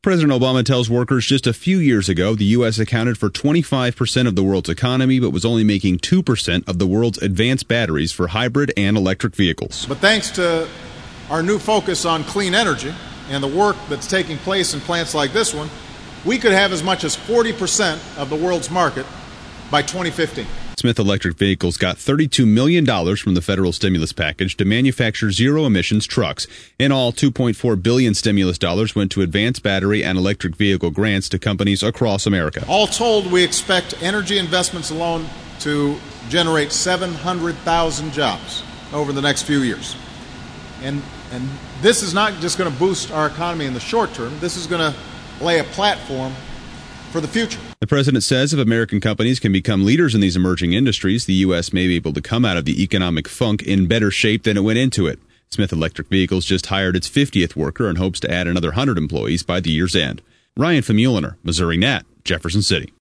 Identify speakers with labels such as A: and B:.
A: President Obama tells workers just a few years ago the U.S. accounted for 25% of the world's economy, but was only making 2% of the world's advanced batteries for hybrid and electric vehicles.
B: But thanks to our new focus on clean energy and the work that's taking place in plants like this one, we could have as much as 40% of the world's market by 2015.
A: Smith Electric Vehicles got $32 million from the federal stimulus package to manufacture zero-emissions trucks. In all, $2.4 billion stimulus dollars went to advanced battery and electric vehicle grants to companies across America.
B: All told, we expect energy investments alone to generate 700,000 jobs over the next few years. And this is not just going to boost our economy in the short term. This is going to lay a platform for the future.
A: The president says if American companies can become leaders in these emerging industries, the U.S. may be able to come out of the economic funk in better shape than it went into it. Smith Electric Vehicles just hired its 50th worker and hopes to add another 100 employees by the year's end. Ryan Famuliner, Missouri Net, Jefferson City.